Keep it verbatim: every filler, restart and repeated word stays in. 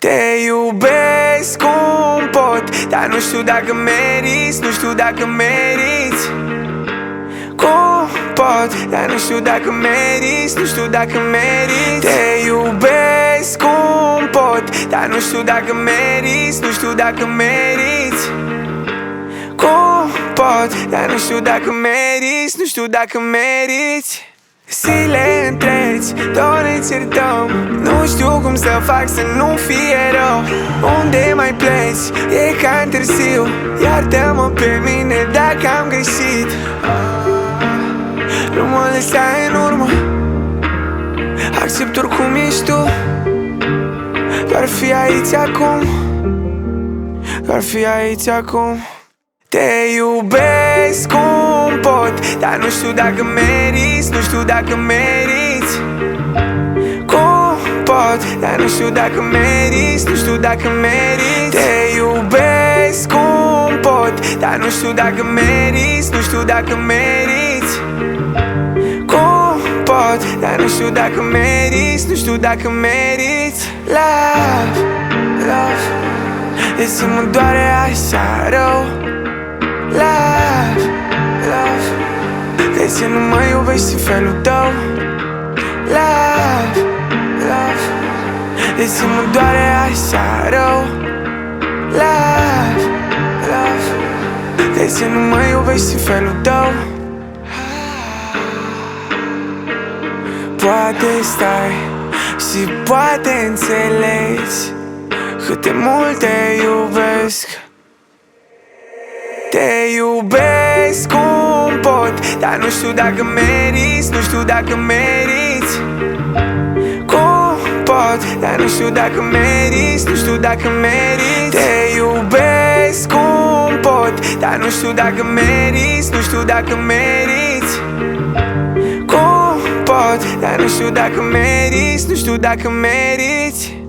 Te iubesc cum pot, dar nu știu dacă meriți, nu știu dacă meriți. Cum pot, dar nu știu dacă meriți, nu știu dacă meriți. Te iubesc cum pot, dar nu știu dacă meriți, nu știu dacă meriți. Cum pot, dar nu știu dacă meriți, nu știu dacă meriți. Zile întregi, doar ne certăm, nu știu cum să fac să nu fie rău. Unde mai pleci? E cam târziu, iartă-mă pe mine dacă am greșit. Nu mă lăsa în urmă, accept oricum ești tu. Doar fi aici acum, doar fi aici acum. Te iubesc cum pot, dar nu știu dacă meriți, nu știu dacă meriți. Cum pot, dar nu știu dacă meriți, nu știu dacă meriți. Te iubesc cum pot, dar nu știu dacă meriți, nu știu dacă meriți. Cum pot, dar nu știu dacă meriți, nu știu dacă meriți. Love, love, de ce mă doare așa rău? Love, love, de ce nu mă iubești în felul tău? Love, love, de ce mă doare așa rău? Love, love, de ce nu mă iubești în felul tău? Poate stai și poate înțelegi cât de mult te iubesc. Te iubesc cum pot, dar nu știu dacă meriți, nu știu dacă meriți. Cum pot, dar nu știu dacă meriți, nu știu dacă meriți. Te iubesc cum pot, dar nu știu dacă meriți, nu știu dacă meriți. Cum pot, dar nu știu dacă meriți, nu știu dacă meriți.